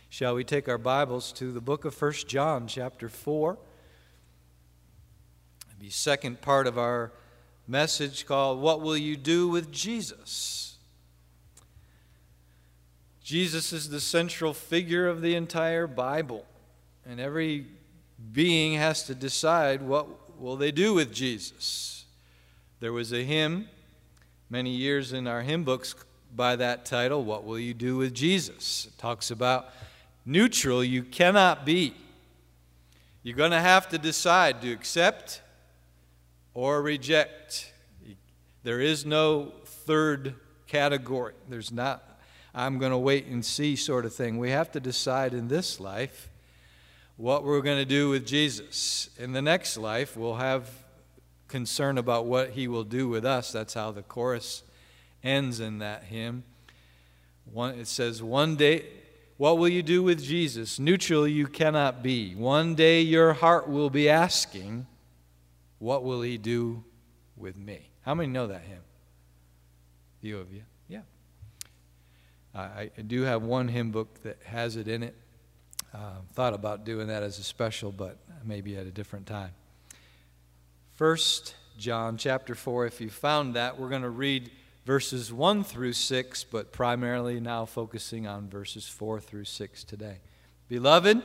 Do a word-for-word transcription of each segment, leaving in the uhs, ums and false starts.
Shall we take our Bibles to the book of First John, chapter four? The second part of our message called, What Will You Do with Jesus? Jesus is the central figure of the entire Bible, and every being has to decide what will they do with Jesus. There was a hymn many years in our hymn books by that title, What Will You Do with Jesus? It talks about neutral you cannot be. You're going to have to decide to accept or reject. There is no third category. There's not, I'm going to wait and see sort of thing. We have to decide in this life what we're going to do with Jesus. In the next life, we'll have concern about what he will do with us. That's how the chorus ends in that hymn. One, it says, one day, what will you do with Jesus? Neutral you cannot be. One day your heart will be asking, what will he do with me? How many know that hymn? Few of you? Yeah. I, I do have one hymn book that has it in it. Uh, thought about doing that as a special, but maybe at a different time. First John chapter four, if you found that, we're going to read verses one through six, but primarily now focusing on verses four through six today. Beloved,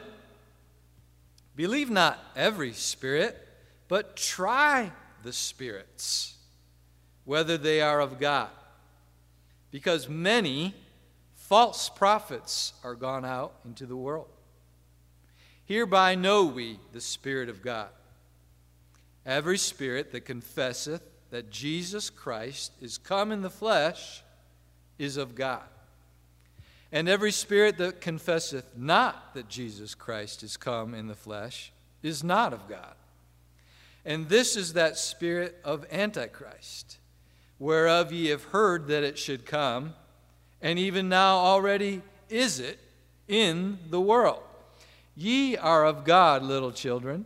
believe not every spirit, but try the spirits, whether they are of God. Because many false prophets are gone out into the world. Hereby know we the Spirit of God. Every spirit that confesseth that Jesus Christ is come in the flesh is of God. And every spirit that confesseth not that Jesus Christ is come in the flesh is not of God. And this is that spirit of Antichrist, whereof ye have heard that it should come, and even now already is it in the world. Ye are of God, little children,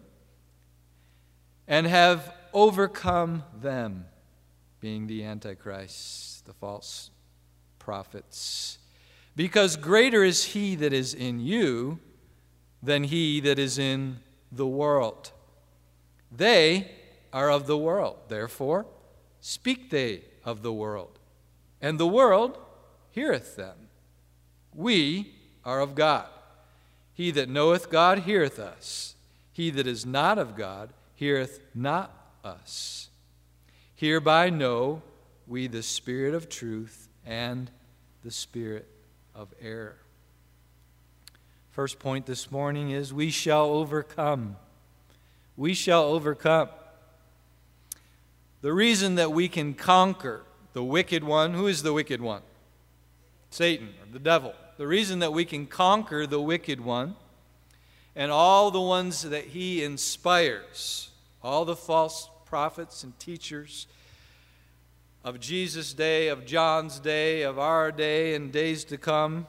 and have overcome them, being the Antichrist, the false prophets. Because greater is he that is in you than he that is in the world. They are of the world, therefore speak they of the world, and the world heareth them. We are of God. He that knoweth God heareth us. He that is not of God heareth not us. Hereby know we the spirit of truth and the spirit of error. First point this morning is we shall overcome. We shall overcome. The reason that we can conquer the wicked one, who is the wicked one? Satan, or the devil. The reason that we can conquer the wicked one and all the ones that he inspires, all the false prophets and teachers of Jesus' day, of John's day, of our day, and days to come,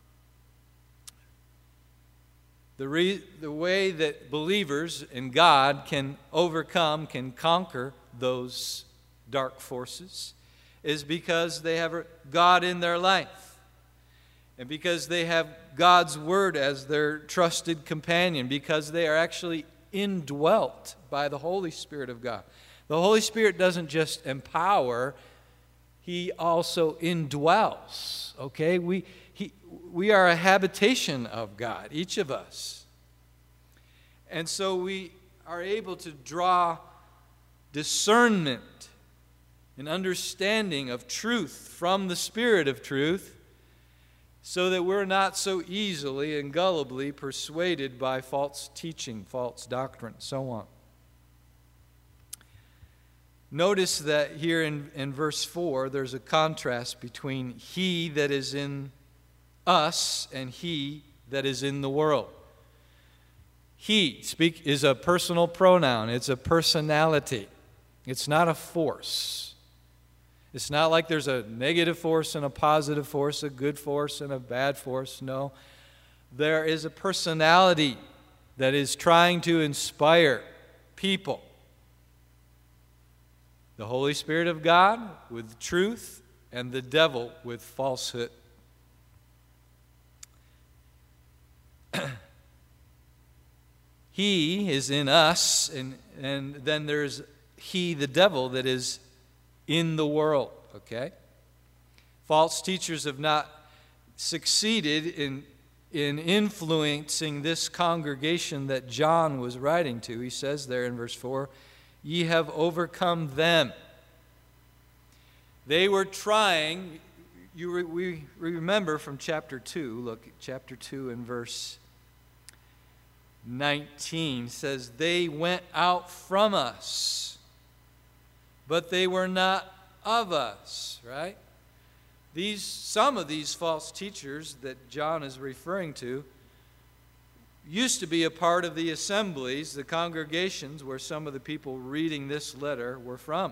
the, re- the way that believers in God can overcome, can conquer those dark forces is because they have God in their life. And because they have God's Word as their trusted companion, because they are actually indwelt by the Holy Spirit of God. The Holy Spirit doesn't just empower, He also indwells. Okay? We, he, we are a habitation of God, each of us. And so we are able to draw discernment and understanding of truth from the Spirit of truth, so that we're not so easily and gullibly persuaded by false teaching, false doctrine, so on. Notice that here in, in verse four, there's a contrast between he that is in us and he that is in the world. He speak is a personal pronoun. It's a personality. It's not a force. It's not like there's a negative force and a positive force, a good force and a bad force. No. There is a personality that is trying to inspire people. The Holy Spirit of God with truth and the devil with falsehood. he is in us, and, and then there's he, the devil, that is in the world, okay? False teachers have not succeeded in, in influencing this congregation that John was writing to. He says there in verse four, ye have overcome them. They were trying, you re, we remember from chapter two, look at chapter two and verse nineteen, says, they went out from us, but they were not of us, right? These, some of these false teachers that John is referring to used to be a part of the assemblies, the congregations where some of the people reading this letter were from.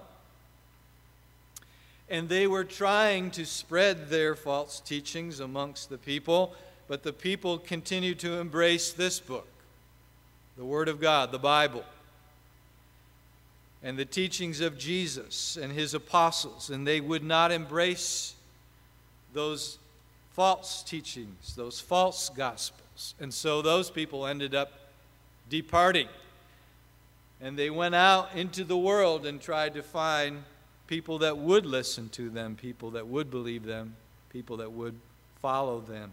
And they were trying to spread their false teachings amongst the people, but the people continued to embrace this book, the Word of God, the Bible, and the teachings of Jesus and his apostles, and they would not embrace those false teachings, those false gospels. And so those people ended up departing. And they went out into the world and tried to find people that would listen to them, people that would believe them, people that would follow them.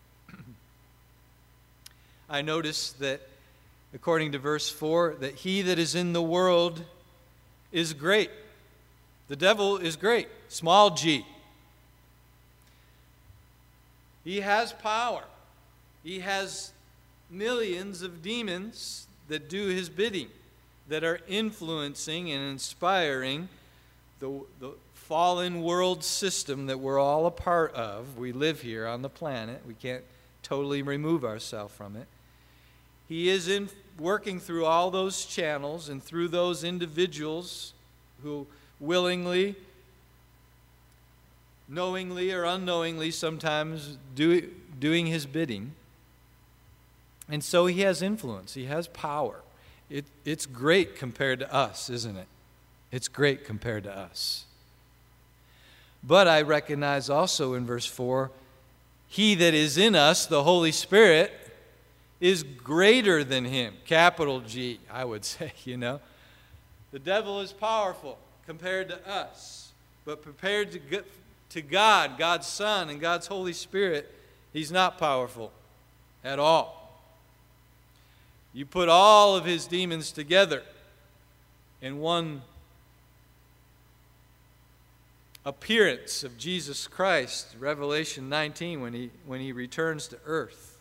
I notice that, according to verse four, that he that is in the world is great. The devil is great, small g. He has power. He has millions of demons that do his bidding, that are influencing and inspiring the, the fallen world system that we're all a part of. We live here on the planet. We can't totally remove ourselves from it. He is in, working through all those channels and through those individuals who willingly, knowingly or unknowingly, sometimes do, doing his bidding. And so he has influence. He has power. It, it's great compared to us, isn't it? It's great compared to us. But I recognize also in verse four, he that is in us, the Holy Spirit, is greater than him. Capital G, I would say, you know. The devil is powerful compared to us. But compared to get, to God, God's Son, and God's Holy Spirit, he's not powerful at all. You put all of his demons together in one appearance of Jesus Christ, Revelation nineteen, when he, when he returns to earth.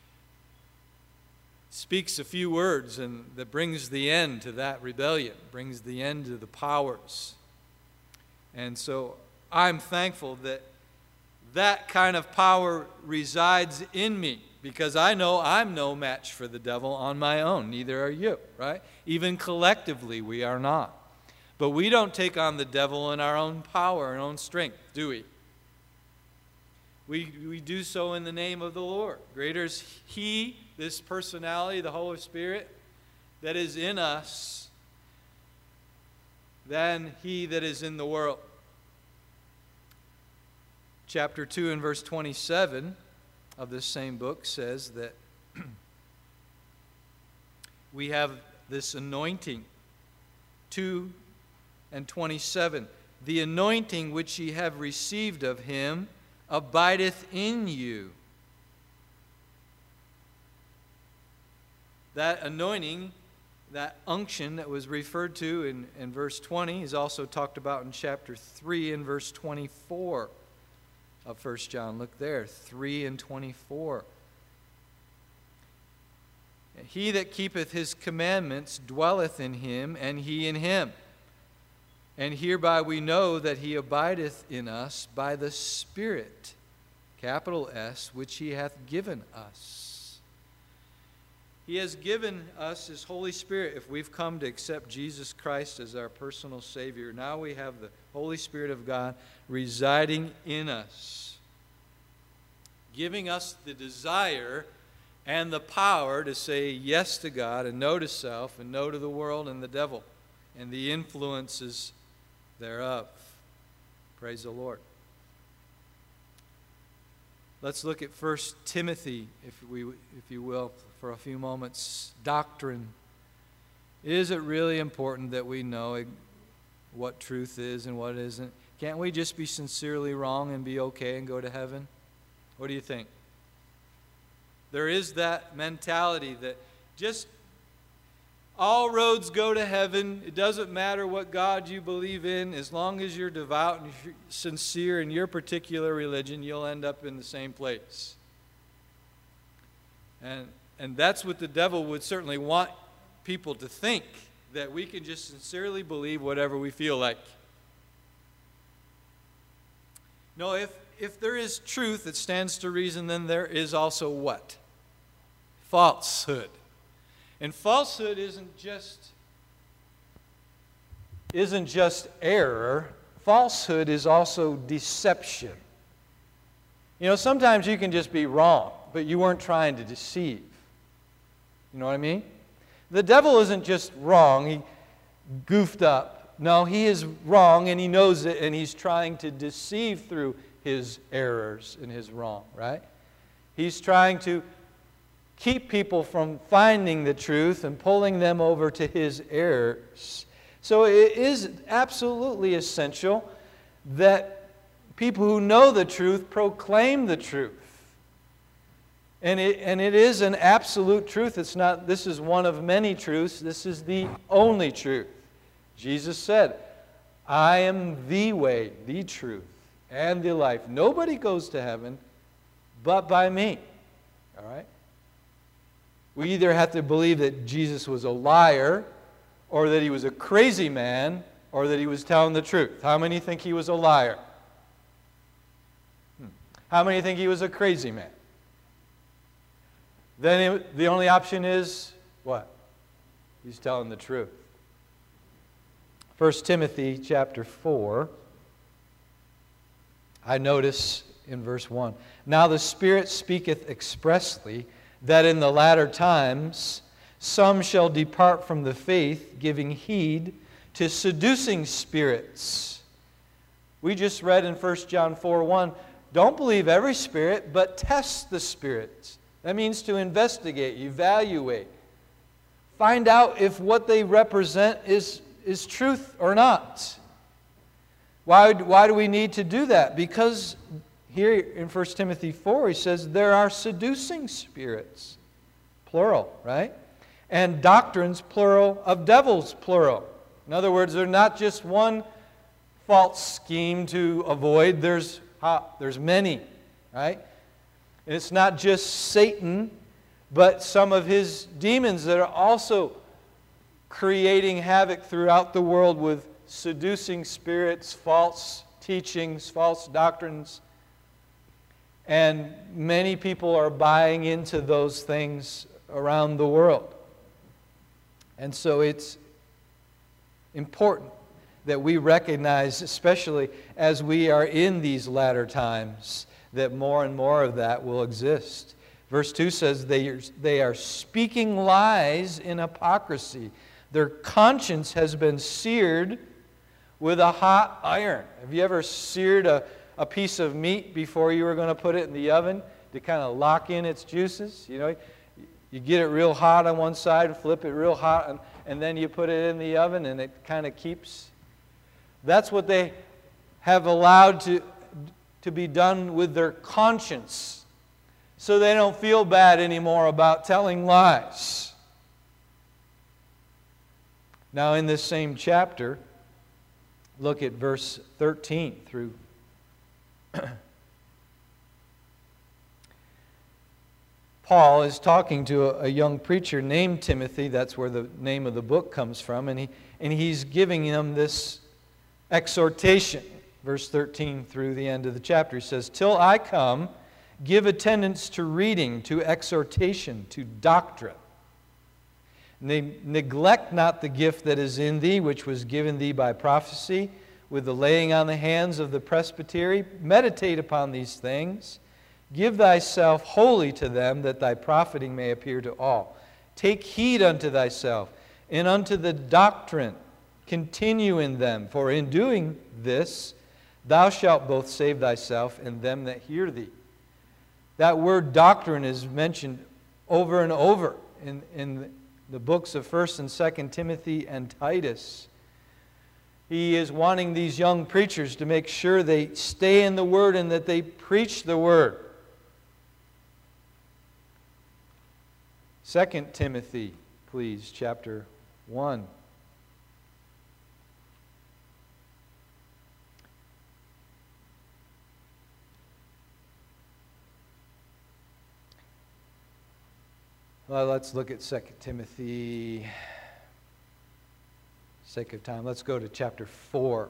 Speaks a few words and that brings the end to that rebellion, brings the end to the powers. And so I'm thankful that that kind of power resides in me, because I know I'm no match for the devil on my own. Neither are you, right? Even collectively, we are not. But we don't take on the devil in our own power and own strength, do we? We, we do so in the name of the Lord. Greater is he, this personality, the Holy Spirit, that is in us than he that is in the world. Chapter two and verse twenty-seven of this same book says that we have this anointing. two and twenty-seven. The anointing which ye have received of him abideth in you. That anointing, that unction that was referred to in, in verse twenty is also talked about in chapter three and verse twenty-four of First John. Look there, three and twenty-four. He that keepeth his commandments dwelleth in him, and he in him. And hereby we know that he abideth in us by the Spirit, capital S, which he hath given us. He has given us his Holy Spirit if we've come to accept Jesus Christ as our personal Savior. Now we have the Holy Spirit of God residing in us, giving us the desire and the power to say yes to God and no to self and no to the world and the devil and the influences thereof. Praise the Lord. let's look at First Timothy, if we, if you will, for a few moments. Doctrine. Is it really important that we know what truth is and what isn't? Can't we just be sincerely wrong and be okay and go to heaven? What do you think? There is that mentality that just all roads go to heaven. It doesn't matter what God you believe in. As long as you're devout and you're sincere in your particular religion, you'll end up in the same place. And, and that's what the devil would certainly want people to think, that we can just sincerely believe whatever we feel like. No, if, if there is truth that stands to reason, then there is also what? Falsehood. And falsehood isn't just isn't just error. Falsehood is also deception. You know, sometimes you can just be wrong, but you weren't trying to deceive. You know what I mean? The devil isn't just wrong, he goofed up. No, he is wrong and he knows it, and he's trying to deceive through his errors and his wrong, right? He's trying to keep people from finding the truth and pulling them over to his errors. So it is absolutely essential that people who know the truth proclaim the truth. And it, and it is an absolute truth. It's not, this is one of many truths. This is the only truth. Jesus said, I am the way, the truth, and the life. Nobody goes to heaven but by me. All right? We either have to believe that Jesus was a liar, or that he was a crazy man, or that he was telling the truth. How many think he was a liar? Hmm. How many think he was a crazy man? Then it, the only option is what? He's telling the truth. First Timothy chapter four, I notice in verse one, now the Spirit speaketh expressly, that in the latter times some shall depart from the faith, giving heed to seducing spirits. We just read in First John four one, don't believe every spirit, but test the spirits. That means to investigate, evaluate. Find out if what they represent is, is truth or not. Why, why do we need to do that? Because here in First Timothy four, he says, there are seducing spirits, plural, right? And doctrines, plural, of devils, plural. In other words, there's not just one false scheme to avoid. There's, there's many, right? And it's not just Satan, but some of his demons that are also creating havoc throughout the world with seducing spirits, false teachings, false doctrines. And many people are buying into those things around the world. And so it's important that we recognize, especially as we are in these latter times, that more and more of that will exist. Verse two says, they are, they are speaking lies in hypocrisy. Their conscience has been seared with a hot iron. Have you ever seared a, a piece of meat before you were going to put it in the oven to kind of lock in its juices? You know, you get it real hot on one side, flip it real hot, and, and then you put it in the oven and it kind of keeps. That's what they have allowed to to be done with their conscience, so they don't feel bad anymore about telling lies. Now in this same chapter, look at verse thirteen through Paul is talking to a, a young preacher named Timothy. That's where the name of the book comes from, and he and he's giving him this exhortation. Verse thirteen through the end of the chapter, he says, till I come, give attendance to reading, to exhortation, to doctrine. Ne- neglect not the gift that is in thee, which was given thee by prophecy, with the laying on the hands of the presbytery. Meditate upon these things. Give thyself wholly to them, that thy profiting may appear to all. Take heed unto thyself, and unto the doctrine. Continue in them, for in doing this, thou shalt both save thyself and them that hear thee. That word doctrine is mentioned over and over in, in the books of First and Second Timothy and Titus. He is wanting these young preachers to make sure they stay in the Word and that they preach the Word. Second Timothy, please, chapter one. Well, let's look at Second Timothy. Sake of time, let's go to chapter four.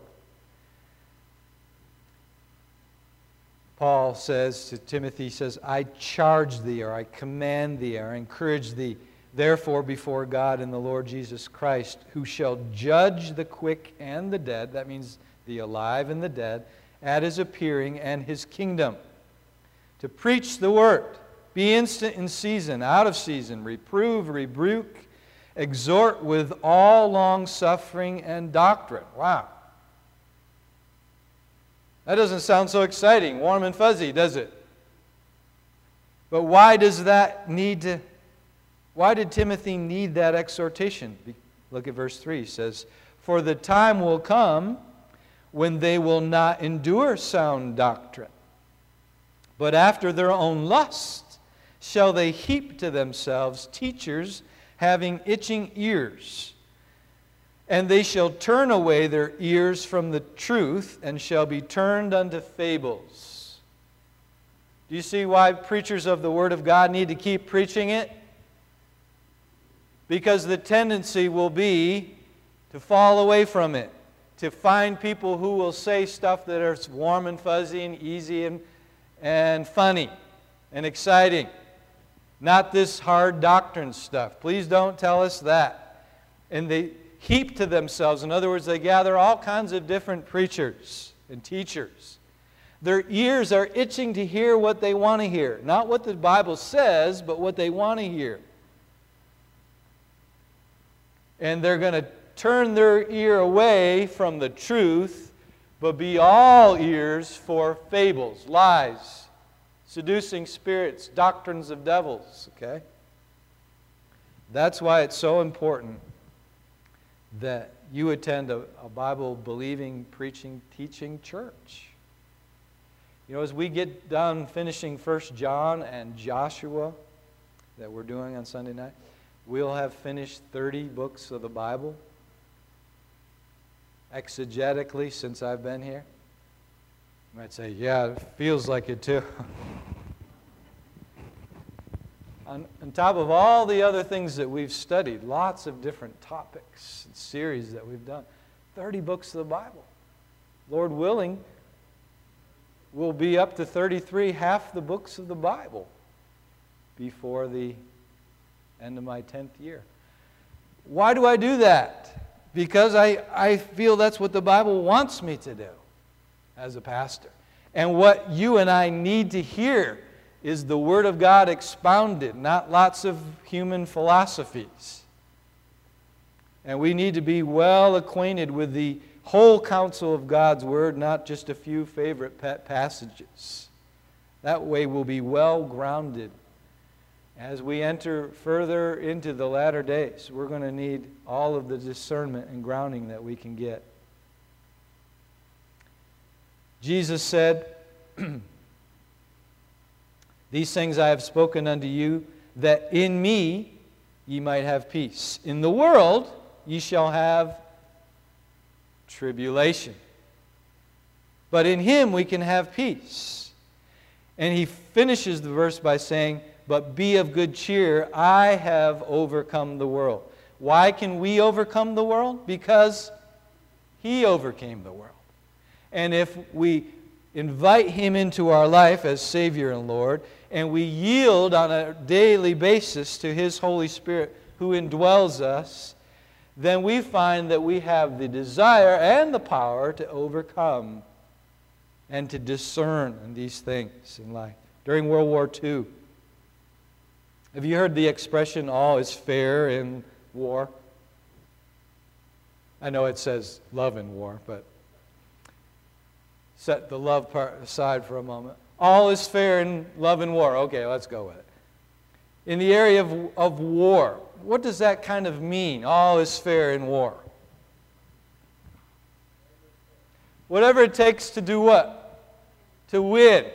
Paul says to Timothy, he says, I charge thee, or I command thee, or I encourage thee, therefore before God and the Lord Jesus Christ, who shall judge the quick and the dead, that means the alive and the dead, at his appearing and his kingdom, to preach the word. Be instant in season, out of season, reprove, rebuke, exhort with all long-suffering and doctrine. Wow. That doesn't sound so exciting, warm and fuzzy, does it? But why does that need to, why did Timothy need that exhortation? Look at verse three. It says, for the time will come when they will not endure sound doctrine, but after their own lust shall they heap to themselves teachers having itching ears. And they shall turn away their ears from the truth, and shall be turned unto fables. Do you see why preachers of the Word of God need to keep preaching it? Because the tendency will be to fall away from it, to find people who will say stuff that are warm and fuzzy and easy and, and funny and exciting. Not this hard doctrine stuff. Please don't tell us that. And they heap to themselves. In other words, they gather all kinds of different preachers and teachers. Their ears are itching to hear what they want to hear. Not what the Bible says, but what they want to hear. And they're going to turn their ear away from the truth, but be all ears for fables, lies, seducing spirits, doctrines of devils, okay? That's why it's so important that you attend a, a Bible-believing, preaching, teaching church. You know, as we get done finishing First John and Joshua that we're doing on Sunday night, we'll have finished thirty books of the Bible exegetically since I've been here. You might say, yeah, it feels like it too. on, on top of all the other things that we've studied, lots of different topics and series that we've done, thirty books of the Bible. Lord willing, we'll be up to thirty-three, half the books of the Bible before the end of my tenth year. Why do I do that? Because I, I feel that's what the Bible wants me to do as a pastor. And what you and I need to hear is the Word of God expounded, not lots of human philosophies. And we need to be well acquainted with the whole counsel of God's Word, not just a few favorite pet passages. That way we'll be well grounded. As we enter further into the latter days, we're going to need all of the discernment and grounding that we can get. Jesus said, these things I have spoken unto you, that in me ye might have peace. In the world ye shall have tribulation. But in Him we can have peace. And He finishes the verse by saying, but be of good cheer, I have overcome the world. Why can we overcome the world? Because He overcame the world. And if we invite Him into our life as Savior and Lord, and we yield on a daily basis to His Holy Spirit who indwells us, then we find that we have the desire and the power to overcome and to discern in these things in life. During World War Two, have you heard the expression, all is fair in war? I know it says love in war, but set the love part aside for a moment. all is fair in love and war. Okay, let's go with it. In the area of, of war, what does that kind of mean? All is fair in war. Whatever it takes to do what? To win.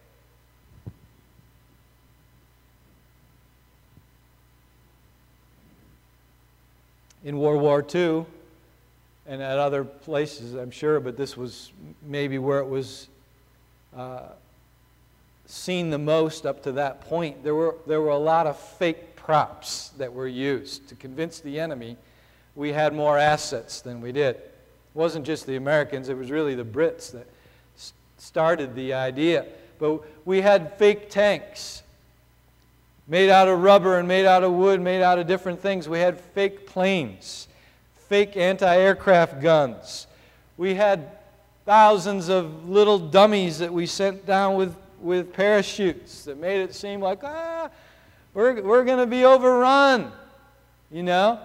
In World War Two, and at other places, I'm sure, but this was maybe where it was uh, seen the most up to that point. There were, there were a lot of fake props that were used to convince the enemy we had more assets than we did. It wasn't just the Americans, it was really the Brits that started the idea. But we had fake tanks made out of rubber and made out of wood, made out of different things. We had fake planes, fake anti-aircraft guns. We had thousands of little dummies that we sent down with, with parachutes that made it seem like, ah, we're, we're going to be overrun, you know?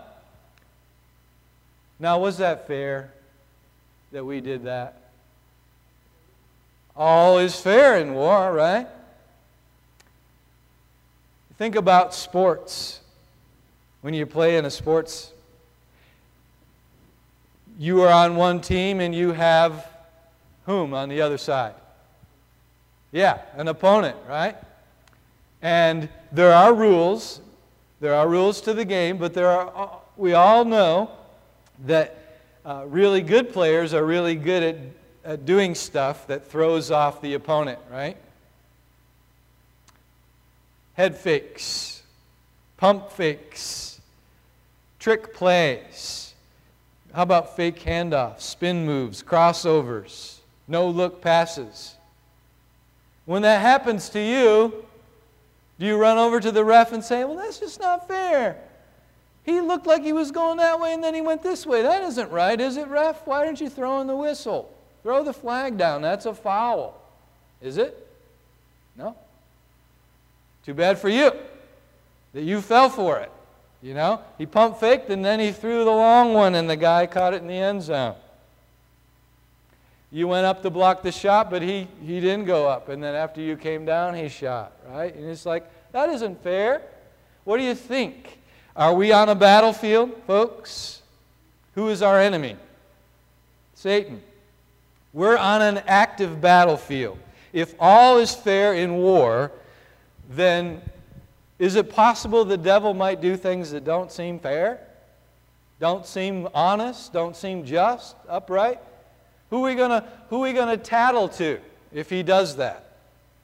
Now, was that fair that we did that? All is fair in war, right? Think about sports. When you play in a sports, you are on one team and you have whom on the other side? Yeah, an opponent, right? And there are rules. There are rules to the game, but there are, we all know that uh, really good players are really good at, at doing stuff that throws off the opponent, right? Head fakes, pump fakes, trick plays. How about fake handoffs, spin moves, crossovers, no-look passes? When that happens to you, do you run over to the ref and say, well, that's just not fair. He looked like he was going that way and then he went this way. That isn't right, is it, ref? Why aren't you throwing the whistle? Throw the flag down. That's a foul. Is it? No? Too bad for you that you fell for it. You know, he pump faked and then he threw the long one and the guy caught it in the end zone. You went up to block the shot, but he, he didn't go up. And then after you came down, he shot, right? And it's like, that isn't fair. What do you think? Are we on a battlefield, folks? Who is our enemy? Satan. We're on an active battlefield. If all is fair in war, then is it possible the devil might do things that don't seem fair? Don't seem honest? Don't seem just? Upright? Who are we gonna, who are we gonna tattle to if he does that?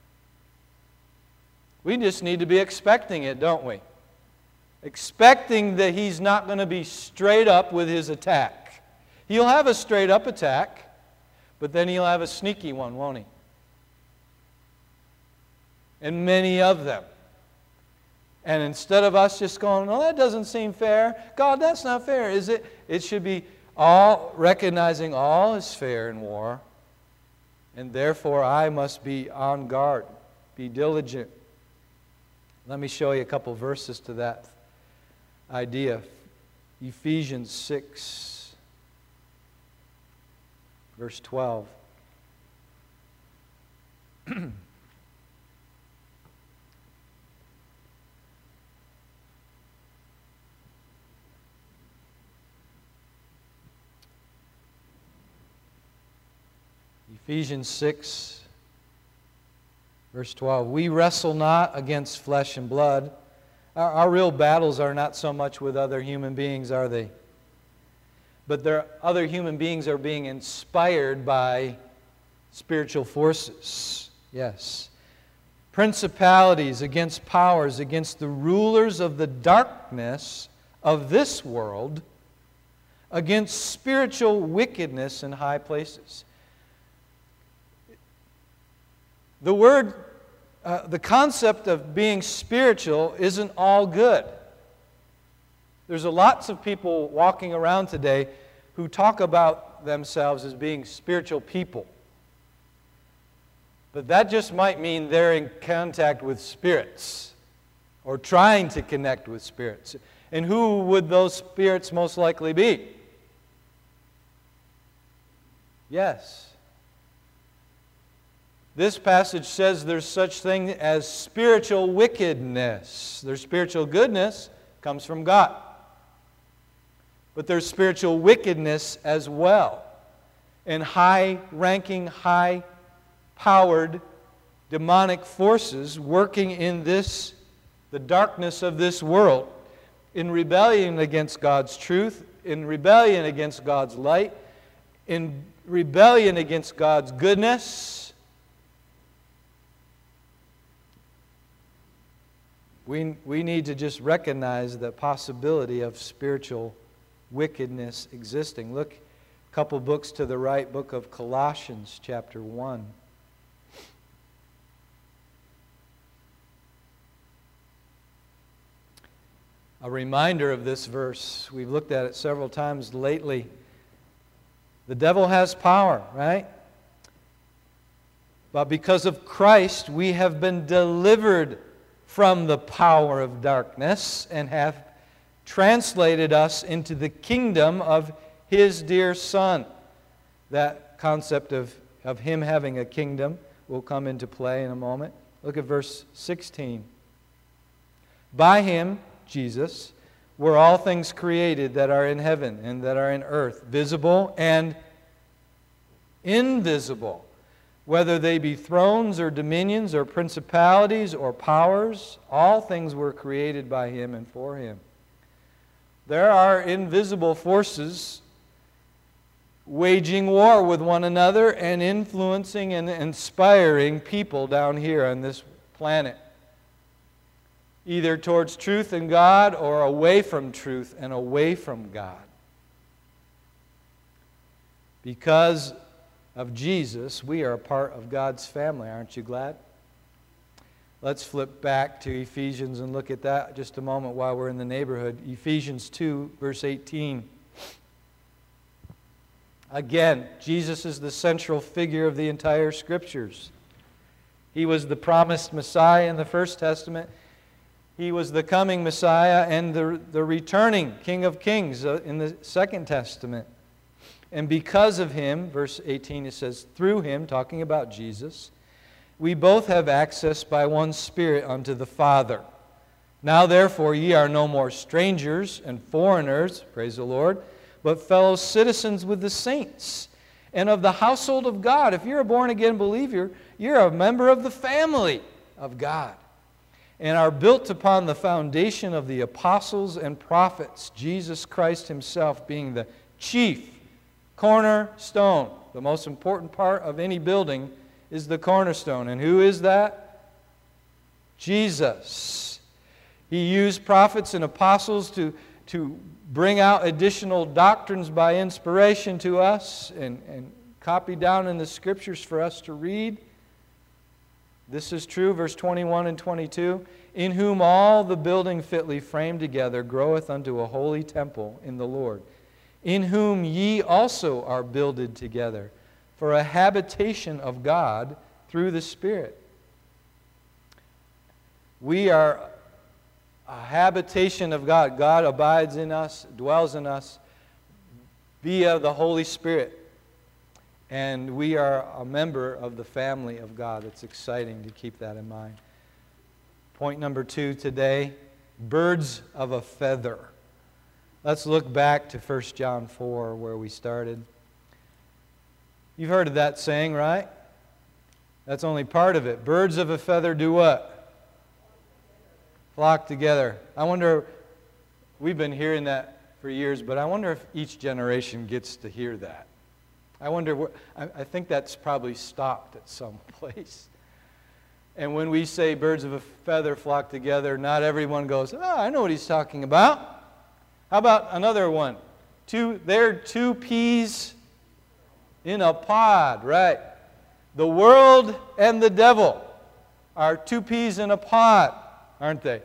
We just need to be expecting it, don't we? Expecting that he's not going to be straight up with his attack. He'll have a straight up attack, but then he'll have a sneaky one, won't he? And many of them. And instead of us just going, well, that doesn't seem fair. God, that's not fair, is it? It should be all recognizing all is fair in war. And therefore, I must be on guard, be diligent. Let me show you a couple verses to that idea. Ephesians six, verse twelve. Ephesians six, verse twelve. We wrestle not against flesh and blood. Our, our real battles are not so much with other human beings, are they? But there, other human beings are being inspired by spiritual forces. Yes. Principalities against powers, against the rulers of the darkness of this world, against spiritual wickedness in high places. The word, uh, the concept of being spiritual isn't all good. There's a lots of people walking around today who talk about themselves as being spiritual people. But that just might mean they're in contact with spirits or trying to connect with spirits. And who would those spirits most likely be? Yes. This passage says there's such thing as spiritual wickedness. There's spiritual goodness comes from God. But there's spiritual wickedness as well. And high-ranking, high-powered demonic forces working in this, the darkness of this world, in rebellion against God's truth, in rebellion against God's light, in rebellion against God's goodness. We, we need to just recognize the possibility of spiritual wickedness existing. Look a couple books to the right, book of Colossians, chapter one. A reminder of this verse. We've looked at it several times lately. The devil has power, right? But because of Christ, we have been delivered from the power of darkness and have translated us into the kingdom of His dear Son. That concept of, of Him having a kingdom will come into play in a moment. Look at verse sixteen. By Him, Jesus, were all things created that are in heaven and that are in earth, visible and invisible, whether they be thrones or dominions or principalities or powers. All things were created by Him and for Him. There are invisible forces waging war with one another and influencing and inspiring people down here on this planet, either towards truth and God or away from truth and away from God. Because of Jesus, we are a part of God's family. Aren't you glad? Let's flip back to Ephesians and look at that just a moment while we're in the neighborhood. Ephesians two, verse eighteen. Again, Jesus is the central figure of the entire Scriptures. He was the promised Messiah in the First Testament. He was the coming Messiah and the, the returning King of Kings in the Second Testament. And because of Him, verse eighteen, it says, through Him, talking about Jesus, we both have access by one Spirit unto the Father. Now therefore ye are no more strangers and foreigners, praise the Lord, but fellow citizens with the saints and of the household of God. If you're a born-again believer, you're a member of the family of God, and are built upon the foundation of the apostles and prophets, Jesus Christ Himself being the chief cornerstone. The most important part of any building is the cornerstone. And who is that? Jesus. He used prophets and apostles to, to bring out additional doctrines by inspiration to us and, and copy down in the Scriptures for us to read. This is true, verse twenty-one and twenty-two. In whom all the building fitly framed together groweth unto a holy temple in the Lord, in whom ye also are builded together for a habitation of God through the Spirit. We are a habitation of God. God abides in us, dwells in us via the Holy Spirit. And we are a member of the family of God. It's exciting to keep that in mind. Point number two today, birds of a feather. Let's look back to First John four where we started. You've heard of that saying, right? That's only part of it. Birds of a feather do what? Flock together. I wonder, we've been hearing that for years, but I wonder if each generation gets to hear that. I wonder, where, I, I think that's probably stopped at some place. And when we say birds of a feather flock together, not everyone goes, oh, I know what he's talking about. How about another one? Two, they're two peas in a pod, right? The world and the devil are two peas in a pod, aren't they?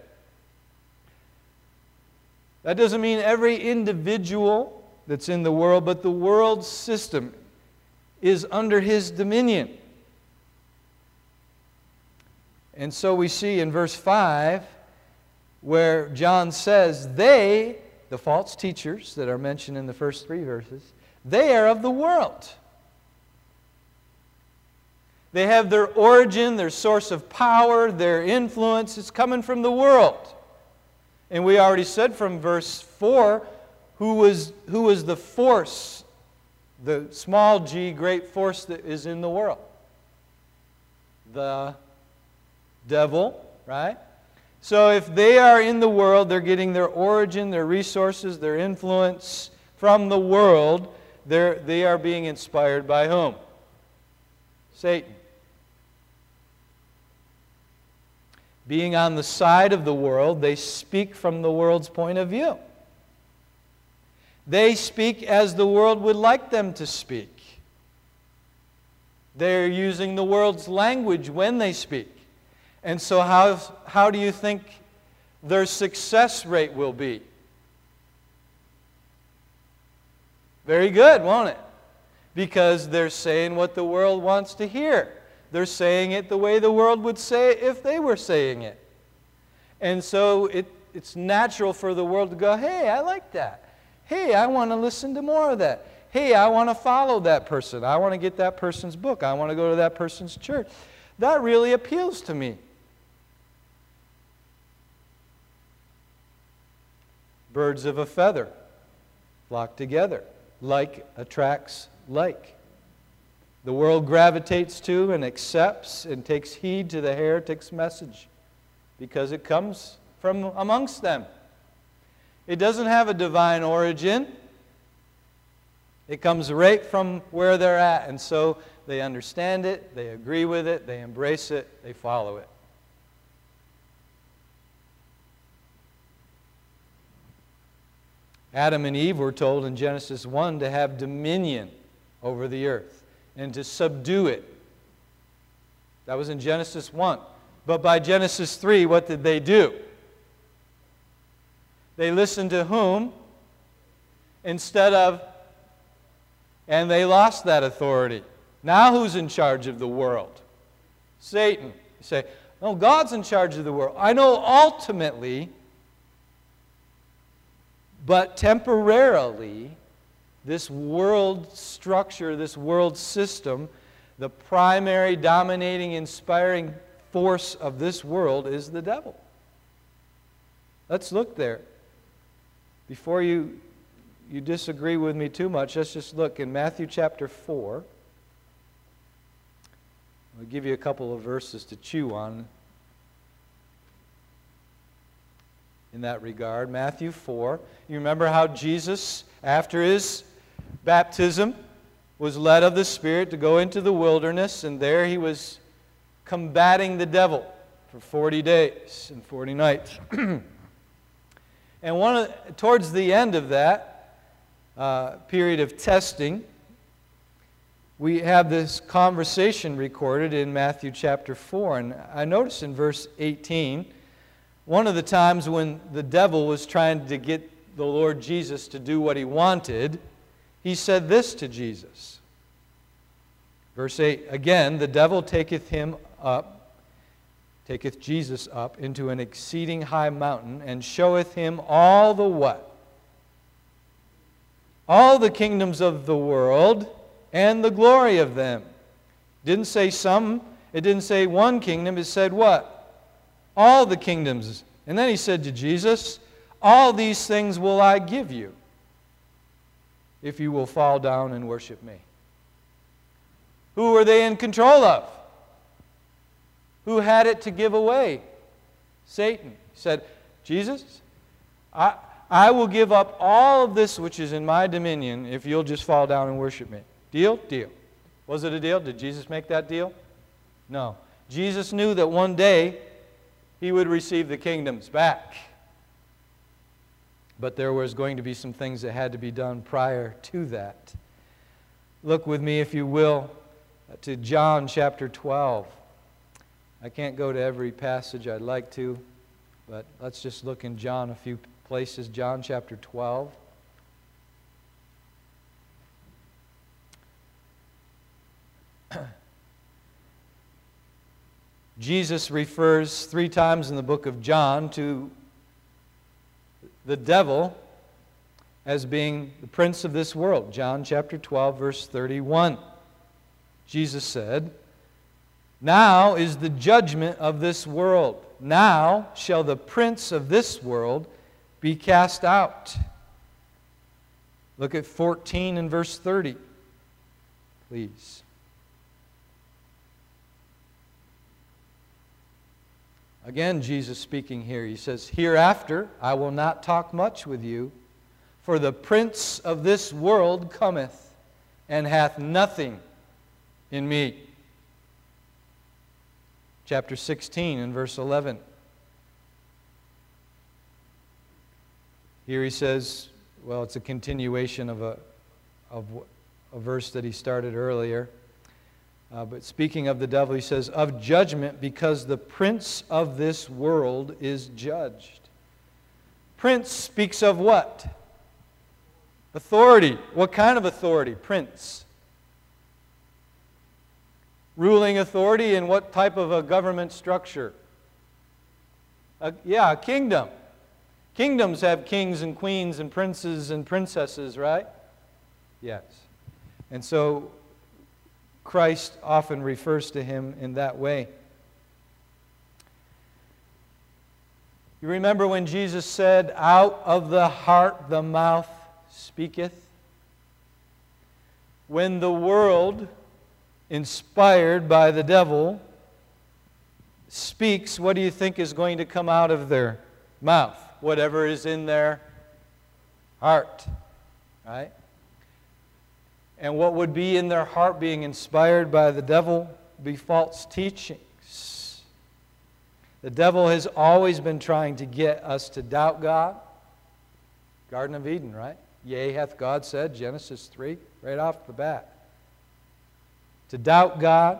That doesn't mean every individual that's in the world, but the world system is under his dominion. And so we see in verse five where John says they, the false teachers that are mentioned in the first three verses, they are of the world. They have their origin, their source of power, their influence. It's coming from the world. And we already said from verse four, who was, who was the force, the small g, great force that is in the world? The devil, right? So if they are in the world, they're getting their origin, their resources, their influence from the world. They're, they are being inspired by whom? Satan. Being on the side of the world, they speak from the world's point of view. They speak as the world would like them to speak. They're using the world's language when they speak. And so how, how do you think their success rate will be? Very good, won't it? Because they're saying what the world wants to hear. They're saying it the way the world would say it if they were saying it. And so it, it's natural for the world to go, hey, I like that. Hey, I want to listen to more of that. Hey, I want to follow that person. I want to get that person's book. I want to go to that person's church. That really appeals to me. Birds of a feather flock together. Like attracts like. The world gravitates to and accepts and takes heed to the heretic's message because it comes from amongst them. It doesn't have a divine origin. It comes right from where they're at, and so they understand it, they agree with it, they embrace it, they follow it. Adam and Eve were told in Genesis one to have dominion over the earth and to subdue it. That was in Genesis one. But by Genesis three, what did they do? They listened to whom? Instead of, and they lost that authority. Now who's in charge of the world? Satan. You say, no, God's in charge of the world. I know ultimately, but temporarily, this world structure, this world system, the primary dominating, inspiring force of this world is the devil. Let's look there. Before you, you disagree with me too much, let's just look in Matthew chapter four. I'll give you a couple of verses to chew on in that regard. Matthew four. You remember how Jesus, after his baptism, was led of the Spirit to go into the wilderness, and there he was combating the devil for forty days and forty nights. And one of, towards the end of that uh, period of testing, we have this conversation recorded in Matthew chapter four. And I noticed in verse eighteen, one of the times when the devil was trying to get the Lord Jesus to do what he wanted, he said this to Jesus. Verse eight, again, the devil taketh him up, taketh Jesus up into an exceeding high mountain, and showeth him all the what? All the kingdoms of the world and the glory of them. Didn't say some, it didn't say one kingdom, it said what? All the kingdoms. And then he said to Jesus, all these things will I give you if you will fall down and worship me. Who were they in control of? Who had it to give away? Satan. He said, Jesus, I, I will give up all of this which is in my dominion if you'll just fall down and worship me. Deal? Deal. Was it a deal? Did Jesus make that deal? No. Jesus knew that one day he would receive the kingdoms back. But there was going to be some things that had to be done prior to that. Look with me, if you will, to John chapter twelve. I can't go to every passage I'd like to, but let's just look in John a few places. John chapter twelve. Jesus refers three times in the book of John to the devil as being the prince of this world. John chapter twelve, verse thirty-one. Jesus said, Now is the judgment of this world. Now shall the prince of this world be cast out. Look at fourteen and verse thirty, please. Again, Jesus speaking here. He says, Hereafter I will not talk much with you, for the prince of this world cometh, and hath nothing in me. Chapter sixteen and verse eleven. Here he says, well, it's a continuation of a, of a verse that he started earlier. Uh, but speaking of the devil, he says, of judgment, because the prince of this world is judged. Prince speaks of what? Authority. What kind of authority? Prince. Ruling authority in what type of a government structure? A, yeah, a kingdom. Kingdoms have kings and queens and princes and princesses, right? Yes. And so Christ often refers to him in that way. You remember when Jesus said, out of the heart the mouth speaketh? When the world, inspired by the devil, speaks, what do you think is going to come out of their mouth? Whatever is in their heart, right? And what would be in their heart being inspired by the devil be false teachings. The devil has always been trying to get us to doubt God. Garden of Eden, right? Yea, hath God said, Genesis three, right off the bat. To doubt God,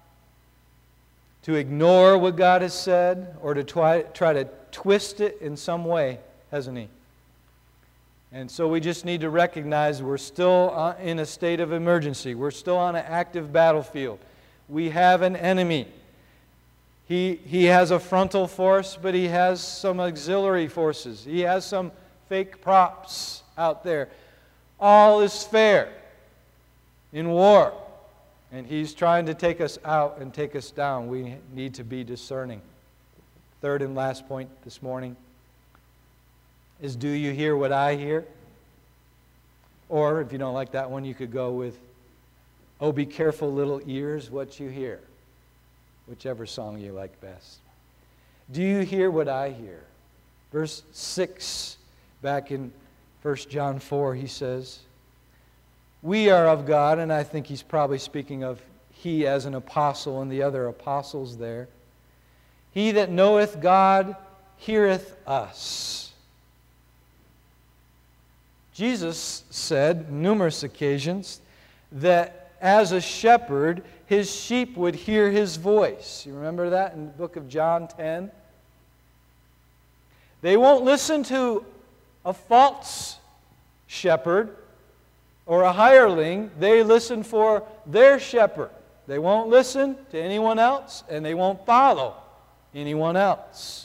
to ignore what God has said, or to try, try to twist it in some way, hasn't he? And so we just need to recognize we're still in a state of emergency. We're still on an active battlefield. We have an enemy. He, he has a frontal force, but he has some auxiliary forces. He has some fake props out there. All is fair in war. And he's trying to take us out and take us down. We need to be discerning. Third and last point this morning is, do you hear what I hear? Or, if you don't like that one, you could go with, oh, be careful, little ears, what you hear. Whichever song you like best. Do you hear what I hear? Verse six, back in First John four, he says, we are of God, and I think he's probably speaking of he as an apostle and the other apostles there. He that knoweth God heareth us. Jesus said numerous occasions that as a shepherd, his sheep would hear his voice. You remember that in the book of John ten? They won't listen to a false shepherd or a hireling. They listen for their shepherd. They won't listen to anyone else, and they won't follow anyone else.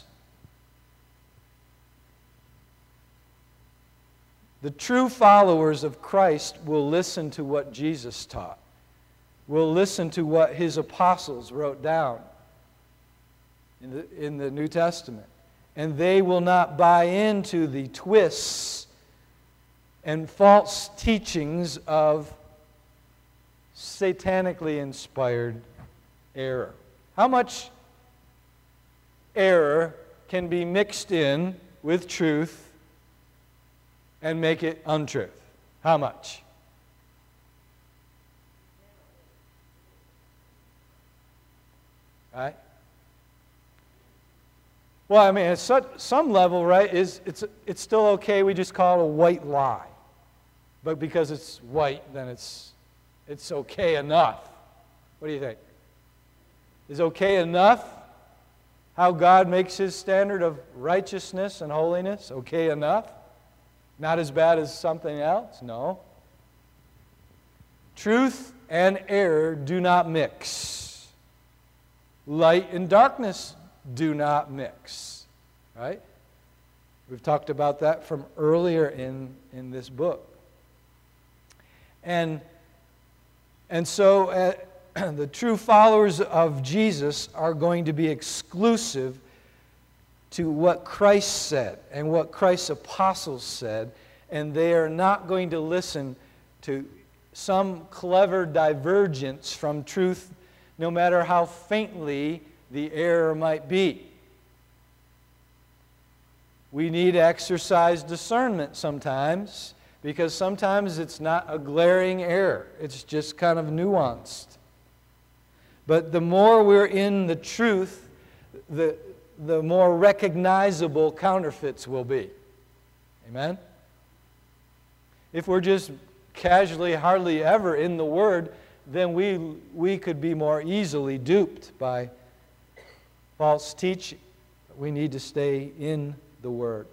The true followers of Christ will listen to what Jesus taught, will listen to what his apostles wrote down in the, in the New Testament. And they will not buy into the twists and false teachings of satanically inspired error. How much error can be mixed in with truth and make it untruth? How much? Right? Well, I mean, at such, some level, right, is it's it's still okay. We just call it a white lie, but because it's white, then it's it's okay enough. What do you think? Is okay enough how God makes his standard of righteousness and holiness? Okay enough? Not as bad as something else? No. Truth and error do not mix. Light and darkness do not mix. Right? We've talked about that from earlier in, in this book. And, and so uh, the true followers of Jesus are going to be exclusive to what Christ said and what Christ's apostles said, and they are not going to listen to some clever divergence from truth, no matter how faintly the error might be. We need to exercise discernment sometimes, because sometimes it's not a glaring error. It's just kind of nuanced. But the more we're in the truth, the, the more recognizable counterfeits will be. Amen? If we're just casually, hardly ever in the Word, then we, we could be more easily duped by false teaching. We need to stay in the Word.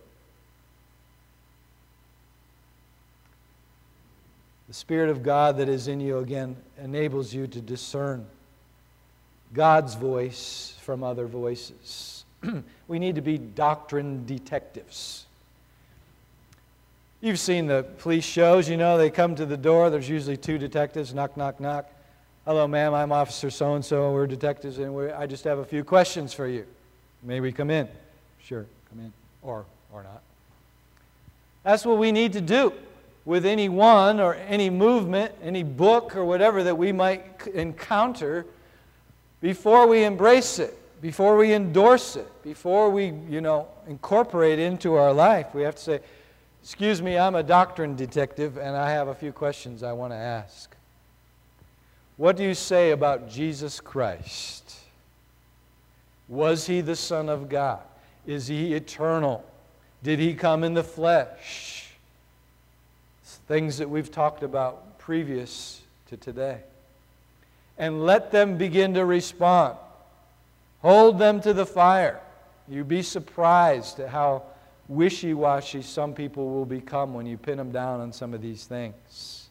The Spirit of God that is in you, again, enables you to discern God's voice from other voices. We need to be doctrine detectives. You've seen the police shows, you know, they come to the door, there's usually two detectives, knock, knock, knock. Hello, ma'am, I'm Officer so-and-so, we're detectives, and we're, I just have a few questions for you. May we come in? Sure, come in, or, or not. That's what we need to do with anyone or any movement, any book or whatever that we might encounter before we embrace it, before we endorse it, before we, you know, incorporate it into our life. We have to say, excuse me, I'm a doctrine detective and I have a few questions I want to ask. What do you say about Jesus Christ? Was He the Son of God? Is He eternal? Did He come in the flesh? Things that we've talked about previous to today. And let them begin to respond. Hold them to the fire. You'd be surprised at how wishy-washy some people will become when you pin them down on some of these things.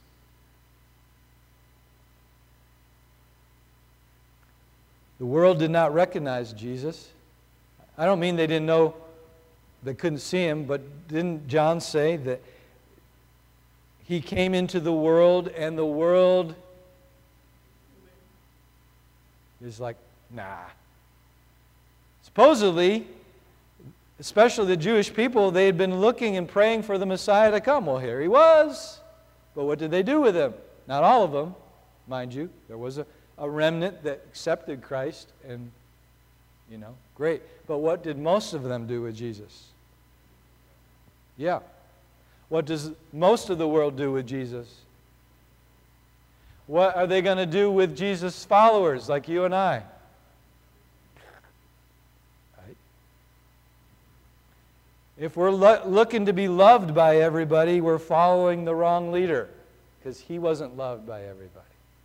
The world did not recognize Jesus. I don't mean they didn't know, they couldn't see Him, but didn't John say that He came into the world and the world is like, nah. Supposedly, especially the Jewish people, they had been looking and praying for the Messiah to come. Well, here He was. But what did they do with Him? Not all of them, mind you. There was a, a remnant that accepted Christ, and, you know, great. But what did most of them do with Jesus? Yeah. What does most of the world do with Jesus? What are they going to do with Jesus' followers like you and I? Right? If we're lo- looking to be loved by everybody, we're following the wrong leader, because He wasn't loved by everybody.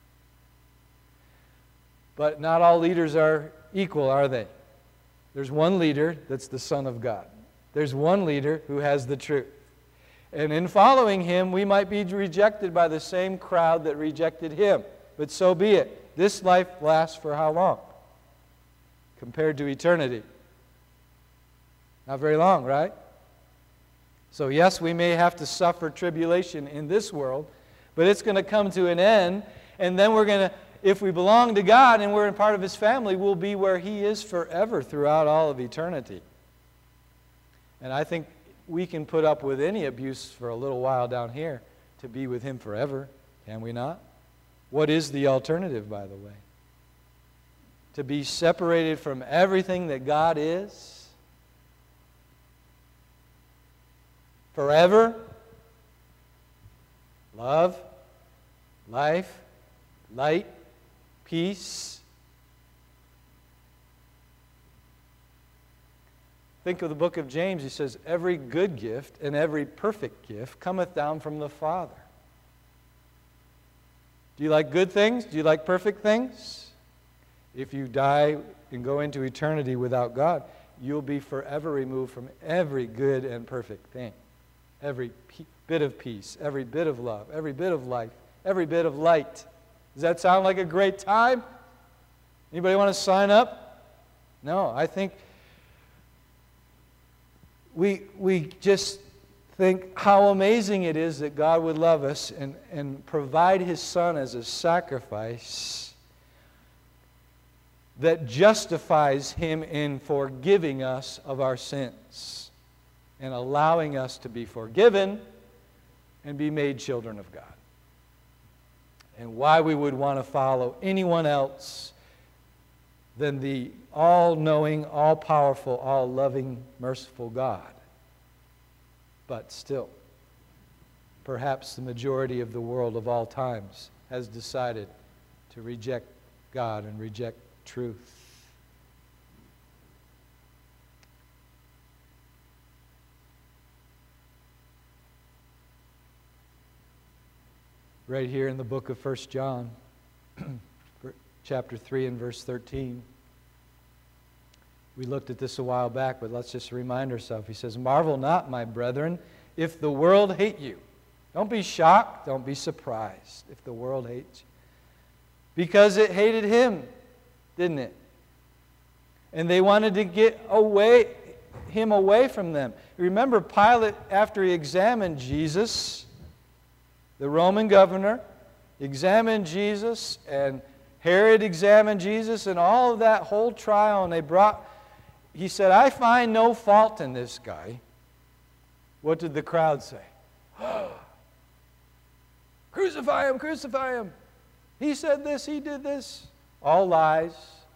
But not all leaders are equal, are they? There's one leader that's the Son of God. There's one leader who has the truth. And in following Him, we might be rejected by the same crowd that rejected Him. But so be it. This life lasts for how long? Compared to eternity. Not very long, right? So yes, we may have to suffer tribulation in this world, but it's going to come to an end, and then we're going to, if we belong to God and we're a part of His family, we'll be where He is forever throughout all of eternity. And I think we can put up with any abuse for a little while down here to be with Him forever, can we not? What is the alternative, by the way? To be separated from everything that God is forever? Love, life, light, peace. Think of the book of James. He says, every good gift and every perfect gift cometh down from the Father. Do you like good things? Do you like perfect things? If you die and go into eternity without God, you'll be forever removed from every good and perfect thing. Every pe- bit of peace, every bit of love, every bit of life, every bit of light. Does that sound like a great time? Anybody want to sign up? No, I think we, we just think how amazing it is that God would love us and, and provide His Son as a sacrifice that justifies Him in forgiving us of our sins and allowing us to be forgiven and be made children of God. And why we would want to follow anyone else than the all-knowing, all-powerful, all-loving, merciful God. But still, perhaps the majority of the world of all times has decided to reject God and reject truth. Right here in the book of First John, chapter three and verse thirteen. We looked at this a while back, but let's just remind ourselves. He says, "Marvel not, my brethren, if the world hate you." Don't be shocked, don't be surprised if the world hates you. Because it hated Him, didn't it? And they wanted to get away, Him away from them. Remember Pilate, after he examined Jesus, the Roman governor examined Jesus, and Herod examined Jesus, and all of that whole trial, and they brought, he said, "I find no fault in this guy." What did the crowd say? "Crucify him, crucify him. He said this, he did this." All lies.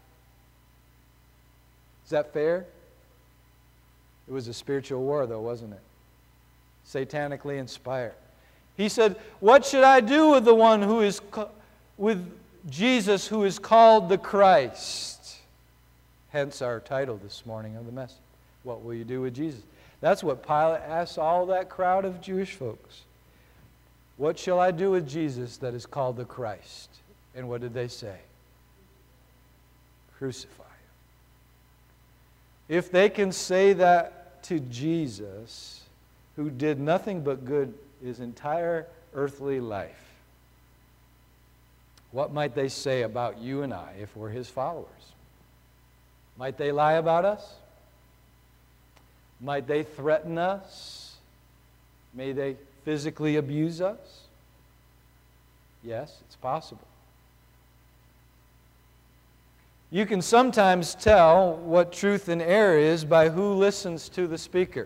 Is that fair? It was a spiritual war, though, wasn't it? Satanically inspired. He said, "What should I do with the one who is, with Jesus who is called the Christ?" Hence our title this morning of the message. What will you do with Jesus? That's what Pilate asked all that crowd of Jewish folks. What shall I do with Jesus that is called the Christ? And what did they say? Crucify him. If they can say that to Jesus, who did nothing but good his entire earthly life, what might they say about you and I if we're His followers? Might they lie about us? Might they threaten us? May they physically abuse us? Yes, it's possible. You can sometimes tell what truth and error is by who listens to the speaker.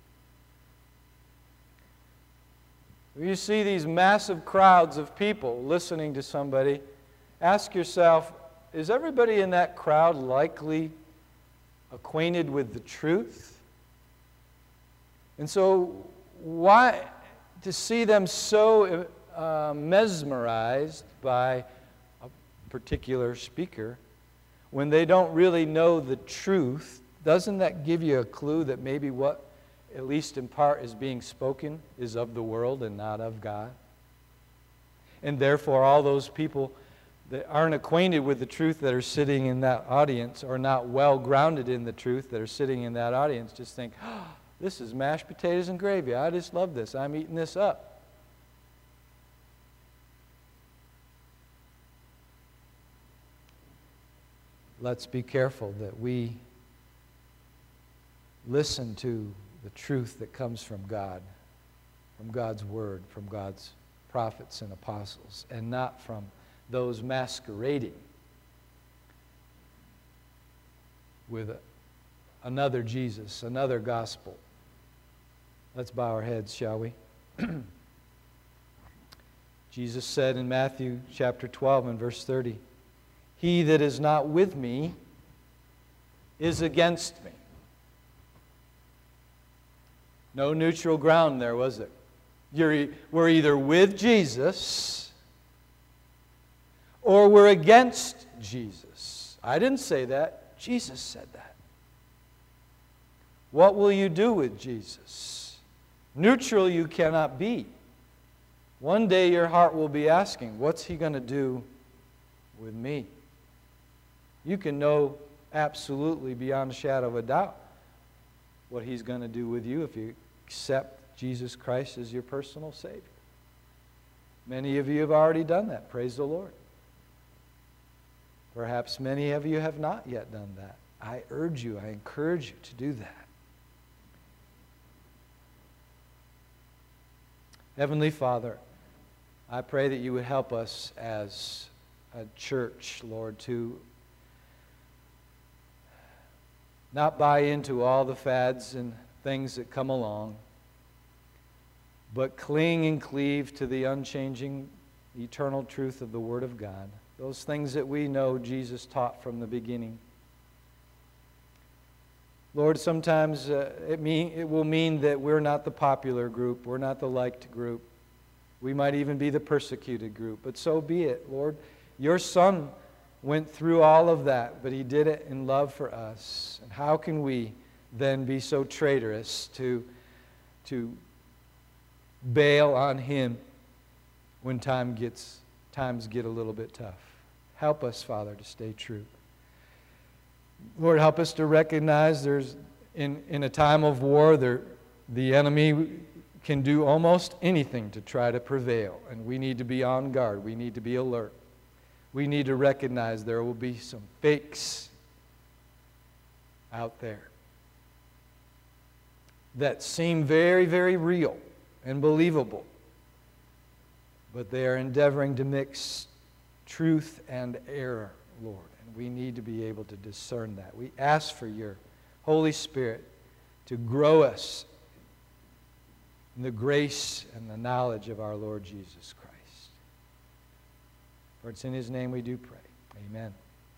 When you see these massive crowds of people listening to somebody, ask yourself, is everybody in that crowd likely acquainted with the truth? And so, why to see them so uh, mesmerized by a particular speaker when they don't really know the truth? Doesn't that give you a clue that maybe what, at least in part, is being spoken is of the world and not of God? And therefore, all those people that aren't acquainted with the truth that are sitting in that audience, or not well grounded in the truth that are sitting in that audience, just think, oh, this is mashed potatoes and gravy. I just love this. I'm eating this up. Let's be careful that we listen to the truth that comes from God, from God's Word, from God's prophets and apostles, and not from those masquerading with a, another Jesus, another gospel. Let's bow our heads, shall we? Jesus said in Matthew chapter twelve and verse thirty, "He that is not with me is against me." No neutral ground there, was it? You're, we're either with Jesus or we're against Jesus. I didn't say that. Jesus said that. What will you do with Jesus? Neutral you cannot be. One day your heart will be asking, what's He going to do with me? You can know absolutely beyond a shadow of a doubt what He's going to do with you if you accept Jesus Christ as your personal Savior. Many of you have already done that. Praise the Lord. Perhaps many of you have not yet done that. I urge you, I encourage you to do that. Heavenly Father, I pray that you would help us as a church, Lord, to not buy into all the fads and things that come along, but cling and cleave to the unchanging, eternal truth of the Word of God. Those things that we know Jesus taught from the beginning. Lord, sometimes uh, it, mean, it will mean that we're not the popular group, we're not the liked group. We might even be the persecuted group, but so be it, Lord. Your Son went through all of that, but He did it in love for us. And how can we then be so traitorous to, to bail on Him when time gets, times get a little bit tough? Help us, Father, to stay true. Lord, help us to recognize there's in, in a time of war, there, the enemy can do almost anything to try to prevail. And we need to be on guard. We need to be alert. We need to recognize there will be some fakes out there that seem very, very real and believable. But they are endeavoring to mix truth and error, Lord. We need to be able to discern that. We ask for your Holy Spirit to grow us in the grace and the knowledge of our Lord Jesus Christ. For it's in His name we do pray. Amen.